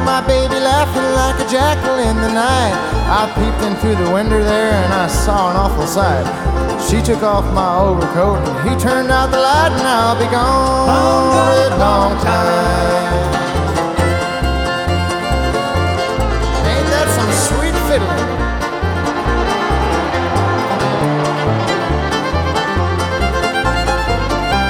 heard my baby laughing like a jackal in the night. I peeped in through the window there and I saw an awful sight. She took off my overcoat and he turned out the light, and I'll be gone a long time.